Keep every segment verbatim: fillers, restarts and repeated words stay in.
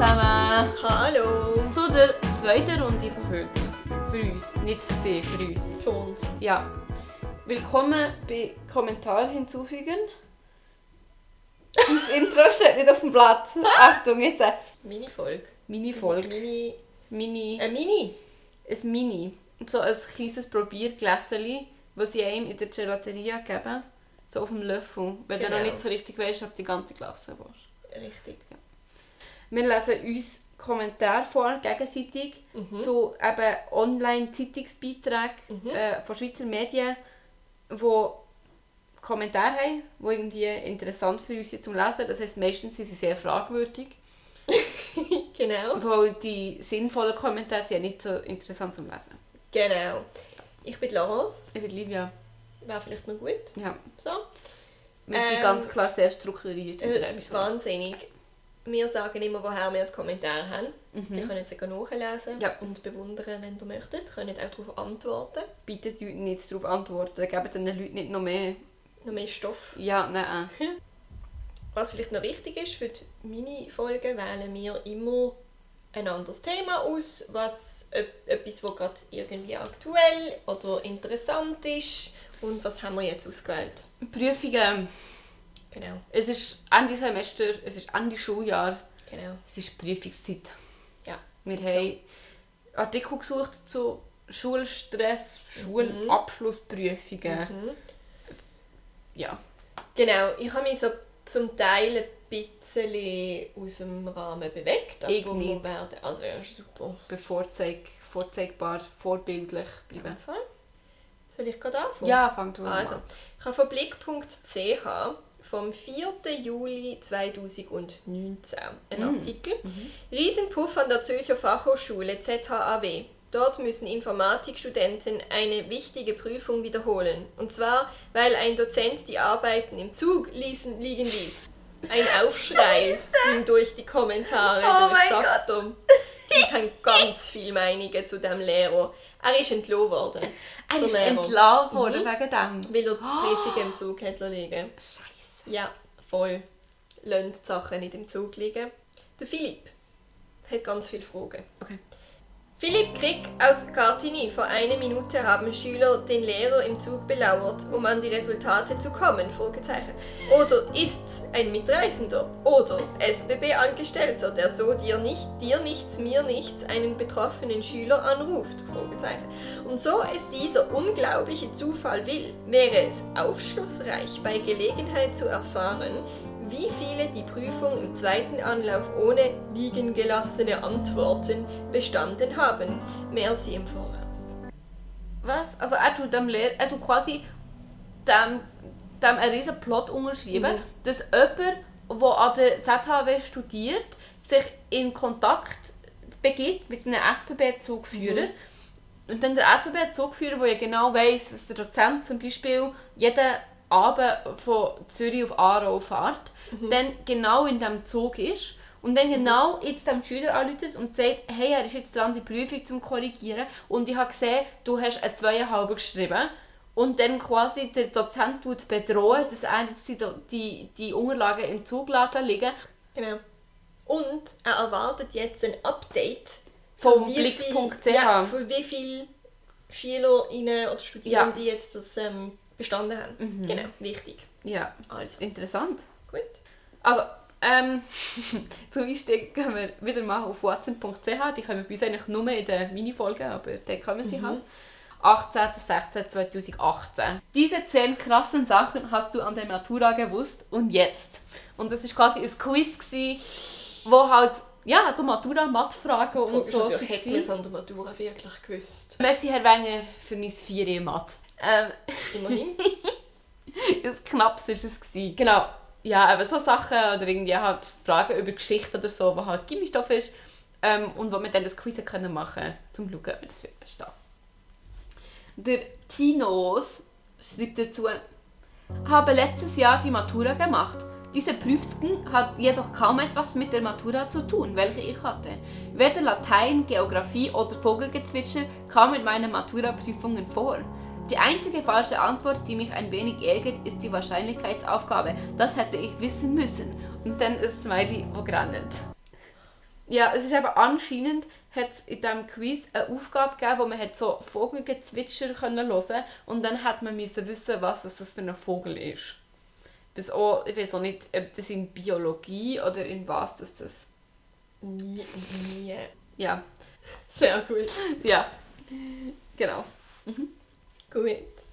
zusammen! Hallo! Zu der zweiten Runde von heute. Für uns, nicht für sie, für uns. Für uns. Ja. Willkommen bei Kommentar hinzufügen. Das Intro steht nicht auf dem Blatt. Achtung, jetzt eine Mini-Folge. Mini-Folge. Mini... Mini... Ein Mini? Ein Mini. So ein kleines Probiergläschen, das sie einem in der Gelateria geben. So auf dem Löffel. Weil Genau. du noch nicht so richtig weißt, ob du die ganze Glasse willst. Richtig. Ja. Wir lesen uns Kommentare vor, gegenseitig, Mhm. zu eben Online-Zeitungsbeiträgen Mhm. äh, von Schweizer Medien, die Kommentare haben, die irgendwie interessant für uns sind zum Lesen. Das heisst, meistens sind sie sehr fragwürdig. Genau. Weil die sinnvollen Kommentare sind ja nicht so interessant zum Lesen. Genau. Ich bin Laurence. Ich bin Livia. Wäre vielleicht noch gut. Ja. So. Wir sind Ähm, ganz klar sehr strukturiert in der Äh, Episode. wahnsinnig. Wir sagen immer, woher wir die Kommentare haben. Mhm. Ihr könnt sie nachlesen Ja. und bewundern, wenn ihr möchtet. Ihr könnt auch darauf antworten. Bitte nicht darauf antworten, geben den Leuten nicht noch mehr... Noch mehr Stoff. Ja, nein. Was vielleicht noch wichtig ist, für die Mini-Folgen wählen wir immer ein anderes Thema aus, was e- etwas, was gerade irgendwie aktuell oder interessant ist. Und was haben wir jetzt ausgewählt? Prüfungen. Genau, Es ist Ende Semester, es ist Ende Schuljahr, genau. es ist Prüfungszeit. Ja, Wir ist haben Artikel gesucht zu Schulstress, Schulabschlussprüfungen. Mhm. Ja. Genau, ich habe mich so zum Teil ein bisschen aus dem Rahmen bewegt. Ich aber nicht. wir werden, also ja, ist super. Bevorzeig, vorzeigbar, vorbildlich bleiben. Soll ich gerade anfangen? Ja, fang du Also, an. ich habe von blick punkt c h vom vierten Juli zweitausendneunzehn einen Mm. Artikel. Riesenpuff an der Zürcher Fachhochschule Z H A W. Dort müssen Informatikstudenten eine wichtige Prüfung wiederholen. Und zwar, weil ein Dozent die Arbeiten im Zug ließen, liegen ließ. Ein Aufschrei ging durch die Kommentare Oh durch. mein Sag's doch. Ich habe ganz viele Meinungen zu diesem Lehrer. Er ist entlassen worden. Er der ist Lehrer. entlassen worden Mhm. wegen dem. Weil er die Prüfung im Zug hat liegen. Scheiße. Ja, voll. Lasst die Sachen nicht im Zug liegen. Der Philipp hat ganz viele Fragen. Okay. Philipp Krieg aus Gartini. Vor einer Minute haben Schüler den Lehrer im Zug belauert, um an die Resultate zu kommen. Fragezeichen. Oder ist's ein Mitreisender? Oder S B B-Angestellter, der so dir, nicht, dir nichts, mir nichts einen betroffenen Schüler anruft? Fragezeichen. Und so es dieser unglaubliche Zufall will, wäre es aufschlussreich, bei Gelegenheit zu erfahren, wie viele die Prüfung im zweiten Anlauf ohne liegen gelassene Antworten bestanden haben. Merci im Voraus. Was? Also er tut dem Lehr er tut quasi dem, dem einen riesen Plot unterschreiben, Mhm. dass jemand, der an der Z H W studiert, sich in Kontakt begibt mit einem S B B-Zugführer. Und dann der S B B-Zugführer, der ja genau weiss, dass der Dozent zum Beispiel jeden Abend von Zürich auf Aarau fährt, dann genau in diesem Zug ist und dann genau jetzt dem Schüler anruft und sagt, hey, er ist jetzt dran, die Prüfung zu korrigieren und ich habe gesehen, du hast eine zweieinhalb geschrieben. Und dann quasi der Dozent tut bedrohen, dass er jetzt die, die, die Unterlagen im Zug liegen. Genau. Und er erwartet jetzt ein Update Vom wie blick viel- punkt c h. Ja, für wie viele SchülerInnen oder Studierende jetzt das ähm, bestanden haben. Mhm. Genau, wichtig. Ja, Also, interessant. gut. Also, ähm, zum Einstieg gehen wir wieder mal auf watson punkt c h. Die kommen bei uns eigentlich nur in den Minifolgen, aber da kommen sie Mhm. halt. achtzehnter sechzehnter zweitausendachtzehn. Diese zehn krassen Sachen hast du an der Matura gewusst und jetzt. Und das war quasi ein Quiz, gewesen, wo halt, ja, so Matura-Math-Fragen und Und so so hätte man es waren. an der Matura wirklich gewusst. Merci, Herr Wenger, für mein vier in Mathe. Ähm, Immerhin. ein Knapps war es. Gewesen. Genau. Ja, aber so Sachen oder irgendwie halt Fragen über Geschichte oder so, wo halt Gymnastik ist ähm, und wo wir dann das Quiz können machen können, um zu schauen, ob das wird bestehen. Der Tinos schreibt dazu, habe letztes Jahr die Matura gemacht. Diese Prüfung hat jedoch kaum etwas mit der Matura zu tun, welche ich hatte. Weder Latein, Geografie oder Vogelgezwitscher kam in meinen Matura-Prüfungen vor. Die einzige falsche Antwort, die mich ein wenig ärgert, ist die Wahrscheinlichkeitsaufgabe. Das hätte ich wissen müssen. Und dann ein Smiley, wo grennt. Ja, es ist eben anscheinend, hat es in diesem Quiz eine Aufgabe gegeben, wo man hat so Vogelgezwitscher hören konnte und dann hat man müssen wissen, was das für ein Vogel ist. Das auch, ich weiß auch nicht, ob das in Biologie oder in was das das... Nie, nie. Ja. Sehr gut. Ja, genau. Mhm. Gut.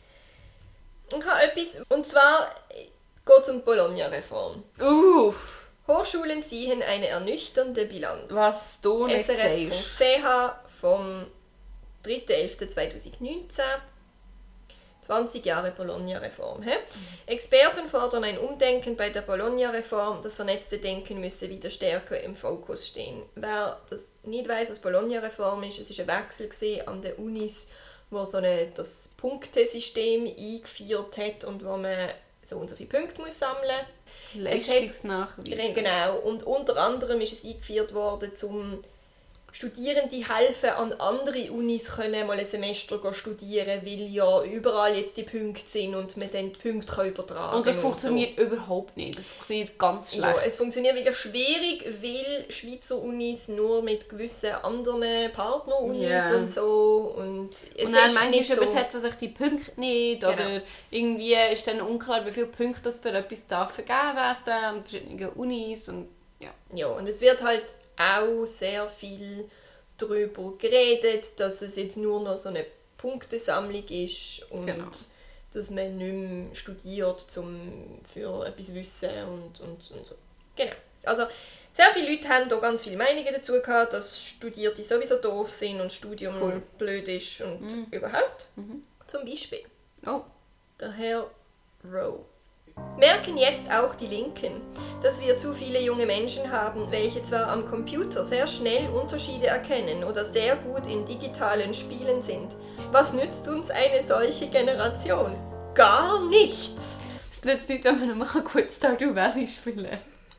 Ich habe etwas, und zwar geht es um die Bologna-Reform. Uff. Hochschulen ziehen eine ernüchternde Bilanz. Was du nicht S R F Punkt sagst. C H vom dritter elfter zweitausendneunzehn. zwanzig Jahre Bologna-Reform. He? Experten fordern ein Umdenken bei der Bologna-Reform. Das vernetzte Denken müsse wieder stärker im Fokus stehen. Wer das nicht weiss, was Bologna-Reform ist, es war ein Wechsel an den Unis, wo so eine, das Punktesystem eingeführt hat und wo man so und so viele Punkte muss sammeln muss. Leistungsnachweis. Genau. Und unter anderem ist es eingeführt worden, um Studierende helfen, an andere Unis können mal ein Semester studieren, weil ja überall jetzt die Punkte sind und man dann die Punkte kann übertragen kann. Und das funktioniert so. Überhaupt nicht. Das funktioniert ganz schlecht. Ja, es funktioniert wirklich schwierig, weil Schweizer Unis nur mit gewissen anderen Partnerunis yeah. und so. Und, es und dann ist manchmal so übersetzen sich die Punkte nicht genau. Oder irgendwie ist dann unklar, wie viele Punkte das für etwas darf vergeben werden an verschiedenen Unis. Und, ja. ja, und es wird halt auch sehr viel darüber geredet, dass es jetzt nur noch so eine Punktesammlung ist und genau. dass man nicht mehr studiert, um für etwas zu wissen und, und, und so. Genau. Also sehr viele Leute haben da ganz viele Meinungen dazu gehabt, dass Studierte sowieso doof sind und Studium cool. blöd ist und mhm. überhaupt. Mhm. Zum Beispiel oh. der Herr Rowe. Merken jetzt auch die Linken, dass wir zu viele junge Menschen haben, welche zwar am Computer sehr schnell Unterschiede erkennen oder sehr gut in digitalen Spielen sind. Was nützt uns eine solche Generation? Gar nichts! Es nützt nichts, wenn wir nochmal kurz Stardew Valley spielen.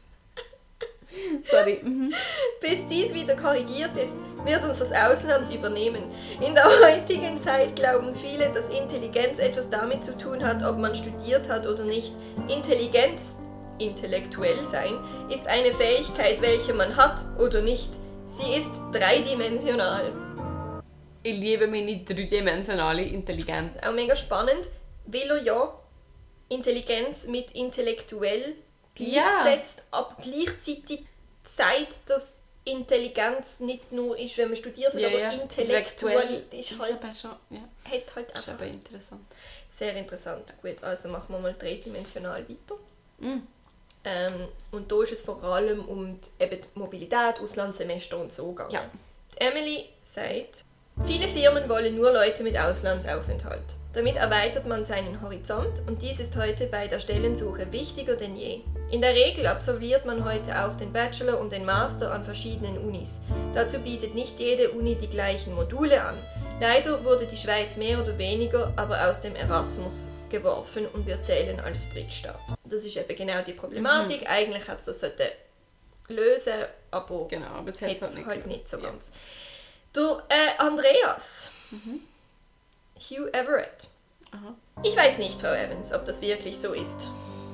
Sorry. Mhm. Bis dies wieder korrigiert ist, wird uns das Ausland übernehmen. In der heutigen Zeit glauben viele, dass Intelligenz etwas damit zu tun hat, ob man studiert hat oder nicht. Intelligenz, intellektuell sein, ist eine Fähigkeit, welche man hat oder nicht. Sie ist dreidimensional. Ich liebe meine dreidimensionale Intelligenz. Auch mega spannend, weil er ja Intelligenz mit intellektuell gleichsetzt, ja. aber gleichzeitig sagt, dass Intelligenz nicht nur ist, wenn man studiert hat, ja, aber ja. intellektuell ist halt, ist schon, ja. hat halt einfach... Ist aber interessant. Sehr interessant. Gut, also machen wir mal dreidimensional weiter. Mm. Ähm, und da ist es vor allem um die, eben die Mobilität, Auslandssemester und so gegangen. Ja. Emily sagt, viele Firmen wollen nur Leute mit Auslandsaufenthalt. Damit erweitert man seinen Horizont und dies ist heute bei der Stellensuche wichtiger denn je. In der Regel absolviert man heute auch den Bachelor und den Master an verschiedenen Unis. Dazu bietet nicht jede Uni die gleichen Module an. Leider wurde die Schweiz mehr oder weniger aber aus dem Erasmus geworfen und wir zählen als Drittstaat. Das ist eben genau die Problematik. Mhm. Eigentlich hat es das sollte lösen, aber, genau, aber jetzt hat es halt, nicht, halt nicht so ja. ganz. Der äh, Andreas. Mhm. Hugh Everett. Aha. Ich weiß nicht, Frau Evans, ob das wirklich so ist.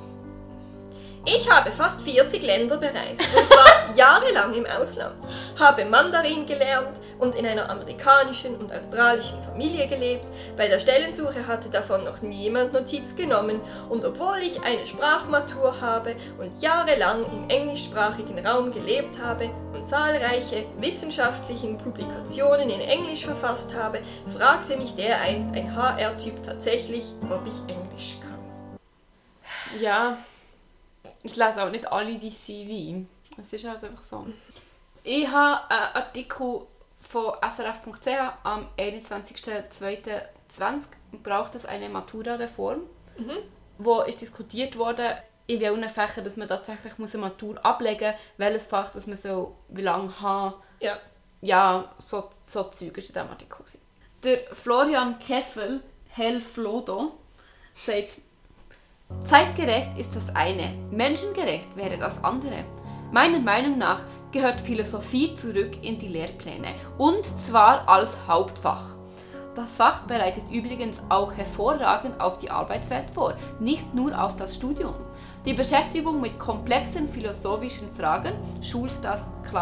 Ich habe fast vierzig Länder bereist und war jahrelang im Ausland, habe Mandarin gelernt und in einer amerikanischen und australischen Familie gelebt. Bei der Stellensuche hatte davon noch niemand Notiz genommen und obwohl ich eine Sprachmatur habe und jahrelang im englischsprachigen Raum gelebt habe und zahlreiche wissenschaftliche Publikationen in Englisch verfasst habe, fragte mich dereinst ein H R-Typ tatsächlich, ob ich Englisch kann. Ja, ich lese auch nicht alle die C V. Es ist halt einfach so. Ich habe einen Artikel von S R F Punkt C H am einundzwanzigster zweiter zwanzig braucht es eine Matura-Reform, mhm. wo ist diskutiert wurde, in welchen Fächern, dass man tatsächlich muss eine Matur ablegen muss, welches Fach dass man so wie lange haben. Ja. Ja, so, so Zeug ist in diesem Artikel. Der Florian Keffel, Hel Flodo, sagt, zeitgerecht ist das eine, menschengerecht wäre das andere. Meiner Meinung nach gehört Philosophie zurück in die Lehrpläne, und zwar als Hauptfach. Das Fach bereitet übrigens auch hervorragend auf die Arbeitswelt vor, nicht nur auf das Studium. Die Beschäftigung mit komplexen philosophischen Fragen schult das Klammer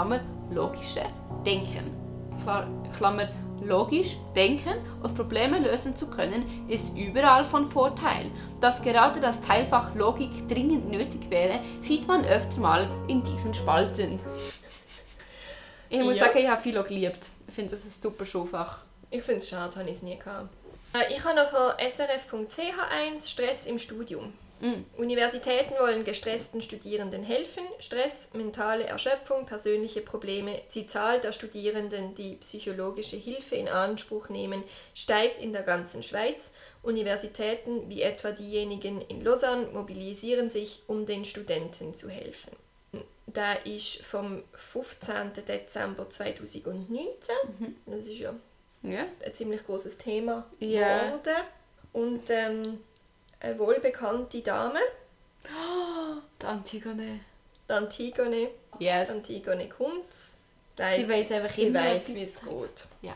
logische Denken. Klar, Klammer, logisch denken und Probleme lösen zu können, ist überall von Vorteil. Dass gerade das Teilfach Logik dringend nötig wäre, sieht man öfter mal in diesen Spalten. Ich muss Ja. sagen, ich habe Philo geliebt. Ich finde das ein super Schulfach. Ich finde es schade, habe ich es nie gehabt. Äh, Ich habe noch von s r f punkt c h eins Stress im Studium. Mm. Universitäten wollen gestressten Studierenden helfen. Stress, mentale Erschöpfung, persönliche Probleme. Die Zahl der Studierenden, die psychologische Hilfe in Anspruch nehmen, steigt in der ganzen Schweiz. Universitäten wie etwa diejenigen in Lausanne mobilisieren sich, um den Studenten zu helfen. Der ist vom fünfzehnten Dezember zweitausendneunzehn. Mhm. Das ist ja Ja. ein ziemlich großes Thema Ja. geworden. Und ähm, eine wohlbekannte Dame, Die Antigone. die Antigone, Yes. Antigone Kunz, Sie weiss einfach sie immer weiss, etwas wie es zu geht. Ja.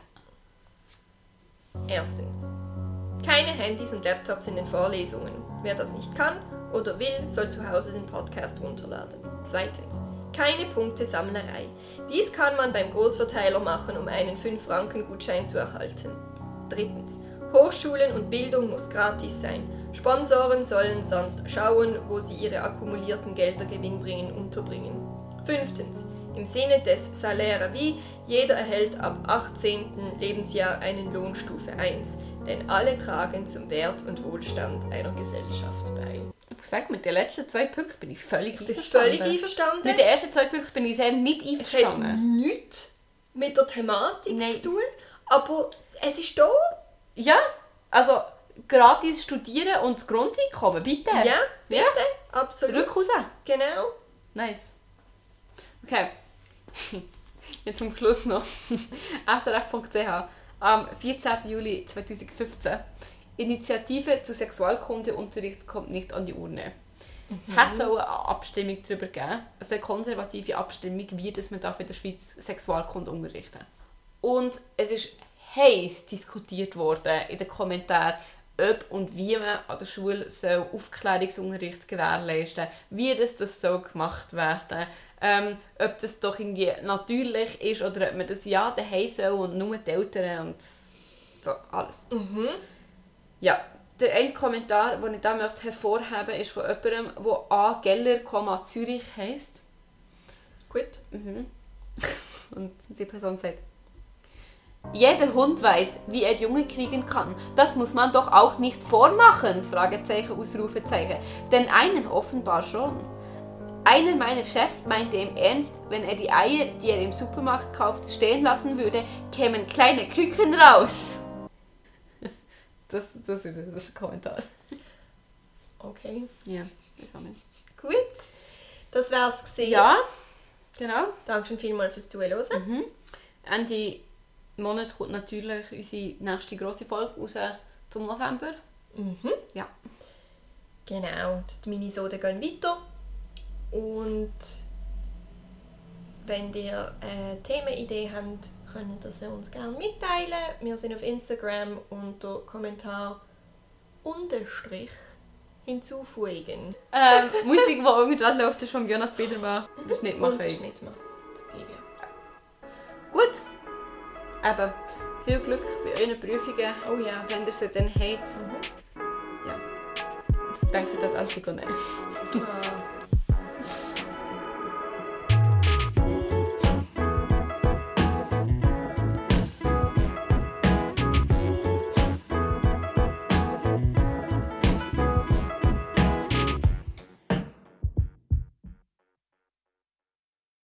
Erstens. Keine Handys und Laptops in den Vorlesungen. Wer das nicht kann oder will, soll zu Hause den Podcast runterladen. Zweitens. Keine Punktesammlerei. Dies kann man beim Großverteiler machen, um einen fünf Franken Gutschein zu erhalten. Drittens. Hochschulen und Bildung muss gratis sein. Sponsoren sollen sonst schauen, wo sie ihre akkumulierten Gelder gewinnbringend unterbringen. Fünftens. Im Sinne des Salaire wie, jeder erhält ab achtzehnten Lebensjahr einen Lohnstufe eins, denn alle tragen zum Wert und Wohlstand einer Gesellschaft bei. Ich muss sagen, mit den letzten zwei Punkten bin ich völlig Ich bin einverstanden. völlig einverstanden. Mit den ersten zwei Punkten bin ich sehr nicht Es hat einverstanden. nichts mit der Thematik Nein. zu tun, aber es ist da. Ja, also gratis studieren und das Grundeinkommen, bitte. Ja, Ja, absolut. zurück raus. Genau. Nice. Okay. Jetzt zum Schluss noch. S R F punkt c h am vierzehnten Juli zweitausendfünfzehn. Initiative zu Sexualkundeunterricht kommt nicht an die Urne. Es hat so eine Abstimmung darüber gegeben, also eine konservative Abstimmung, wie das man darf in der Schweiz Sexualkunde unterrichten darf. Und es ist heiß diskutiert worden in den Kommentaren, ob und wie man an der Schule so Aufklärungsunterricht gewährleisten soll, wie das, das soll gemacht werden ähm, ob das doch irgendwie natürlich ist oder ob man das ja daheim soll und nur die Eltern und so, alles. Mhm. Ja, der eine Kommentar, den ich da möchte hervorheben, ist von jemandem, der A. Geller, Zürich heisst. Gut. Mhm. Und die Person sagt: Jeder Hund weiß, wie er Junge kriegen kann. Das muss man doch auch nicht vormachen, Fragezeichen, Ausrufezeichen. Denn einen offenbar schon. Einer meiner Chefs meinte im Ernst, wenn er die Eier, die er im Supermarkt kauft, stehen lassen würde, kämen kleine Küken raus. Das, das, ist, das ist ein Kommentar. Okay. Ja, das haben wir. Gut. Das wär's gewesen. Ja, genau. Dankeschön vielmals fürs Zuhören. Mhm. Ende Monat kommt natürlich unsere nächste grosse Folge raus zum November. Mhm. Ja. Genau. Die Minisoden gehen weiter. Und wenn ihr eine Themenidee habt, könnt ihr sie uns gerne mitteilen. Wir sind auf Instagram unter Kommentar unterstrich hinzufügen. Ähm, Musik, die irgendwann läuft, ist von Jonas Biedermann. Das ist nicht Und machen. das ist nicht machen. Das liebe ich. Gut. Eben, viel Glück bei euren Prüfungen, Oh ja. wenn ihr sie dann habt. Mhm. Ja. Denkt an Antigone. Ah.